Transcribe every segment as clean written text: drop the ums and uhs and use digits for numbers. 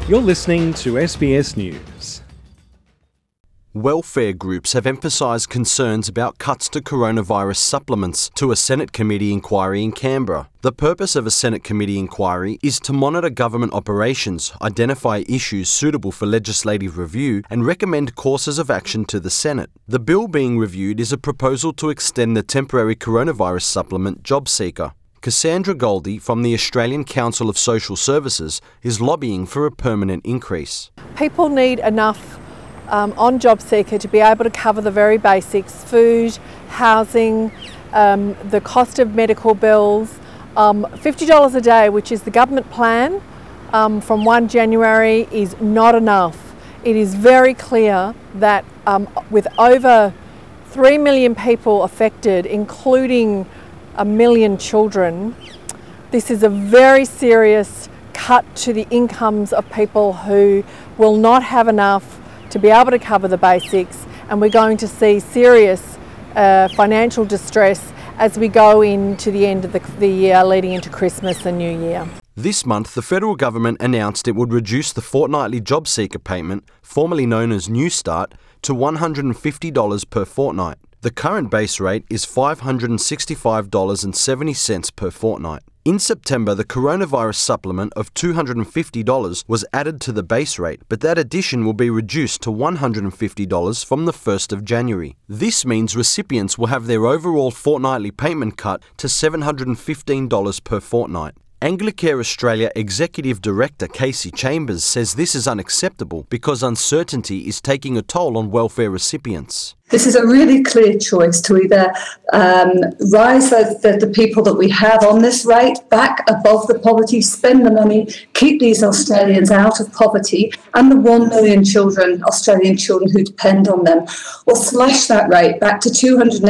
You're listening to SBS News. Welfare groups have emphasised concerns about cuts to coronavirus supplements to a Senate committee inquiry in Canberra. The purpose of a Senate committee inquiry is to monitor government operations, identify issues suitable for legislative review, and recommend courses of action to the Senate. The bill being reviewed is a proposal to extend the temporary coronavirus supplement JobSeeker. Cassandra Goldie from the Australian Council of Social Services is lobbying for a permanent increase. People need enough on JobSeeker to be able to cover the very basics: food, housing, the cost of medical bills. $50 a day, which is the government plan from 1 January, is not enough. It is very clear that with over 3 million people affected, including 1 million children, this is a very serious cut to the incomes of people who will not have enough to be able to cover the basics, and we're going to see serious financial distress as we go into the end of the year, leading into Christmas and New Year. This month, the federal government announced it would reduce the fortnightly JobSeeker payment, formerly known as Newstart, to $150 per fortnight. The current base rate is $565.70 per fortnight. In September, the coronavirus supplement of $250 was added to the base rate, but that addition will be reduced to $150 from the 1st of January. This means recipients will have their overall fortnightly payment cut to $715 per fortnight. Anglicare Australia Executive Director Casey Chambers says this is unacceptable because uncertainty is taking a toll on welfare recipients. This is a really clear choice to either rise the people that we have on this rate back above the poverty, spend the money, keep these Australians out of poverty and the 1 million Australian children who depend on them, or slash that rate back to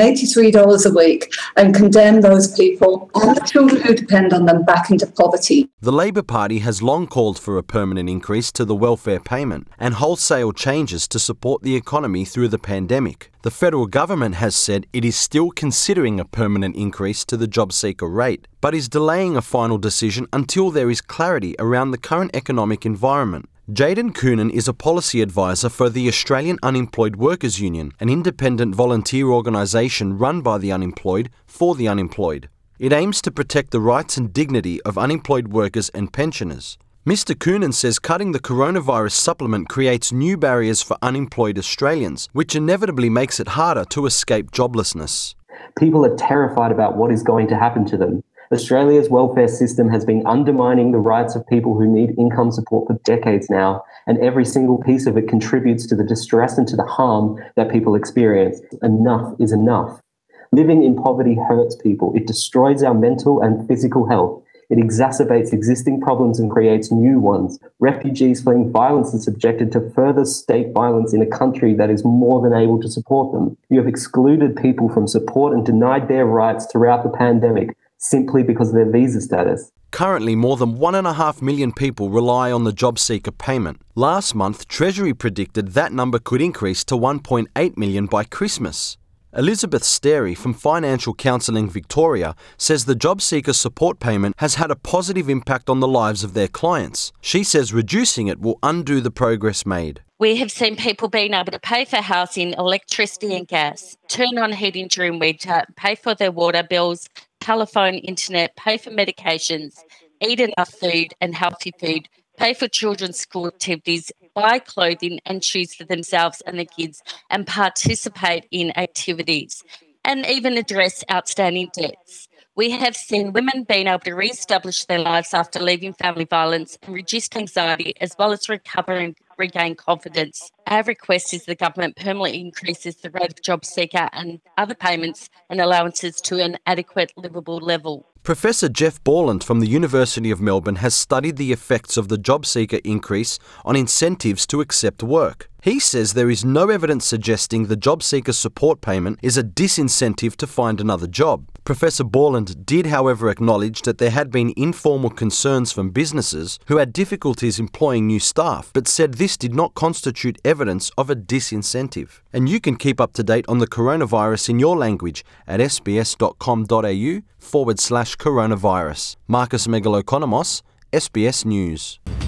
$283 a week and condemn those people and the children who depend on them back into poverty. The Labor Party has long called for a permanent increase to the welfare payment and wholesale changes to support the economy through the pandemic. The federal government has said it is still considering a permanent increase to the JobSeeker rate, but is delaying a final decision until there is clarity around the current economic environment. Jaden Coonan is a policy advisor for the Australian Unemployed Workers Union, an independent volunteer organisation run by the unemployed for the unemployed. It aims to protect the rights and dignity of unemployed workers and pensioners. Mr. Coonan says cutting the coronavirus supplement creates new barriers for unemployed Australians, which inevitably makes it harder to escape joblessness. People are terrified about what is going to happen to them. Australia's welfare system has been undermining the rights of people who need income support for decades now, and every single piece of it contributes to the distress and to the harm that people experience. Enough is enough. Living in poverty hurts people. It destroys our mental and physical health. It exacerbates existing problems and creates new ones. Refugees fleeing violence are subjected to further state violence in a country that is more than able to support them. You have excluded people from support and denied their rights throughout the pandemic simply because of their visa status. Currently, more than 1.5 million people rely on the JobSeeker payment. Last month, Treasury predicted that number could increase to 1.8 million by Christmas. Elizabeth Sterry from Financial Counselling Victoria says the JobSeeker support payment has had a positive impact on the lives of their clients. She says reducing it will undo the progress made. We have seen people being able to pay for housing, electricity and gas, turn on heating during winter, pay for their water bills, telephone, internet, pay for medications, eat enough food and healthy food, pay for children's school activities, buy clothing and shoes for themselves and their kids, and participate in activities, and even address outstanding debts. We have seen women being able to re-establish their lives after leaving family violence and reduced anxiety, as well as recover and regain confidence. Our request is the government permanently increases the rate of JobSeeker and other payments and allowances to an adequate livable level. Professor Jeff Borland from the University of Melbourne has studied the effects of the JobSeeker increase on incentives to accept work. He says there is no evidence suggesting the JobSeeker support payment is a disincentive to find another job. Professor Borland did, however, acknowledge that there had been informal concerns from businesses who had difficulties employing new staff, but said this did not constitute evidence of a disincentive. And you can keep up to date on the coronavirus in your language at sbs.com.au/coronavirus. Marcus Megalokonomos, SBS News.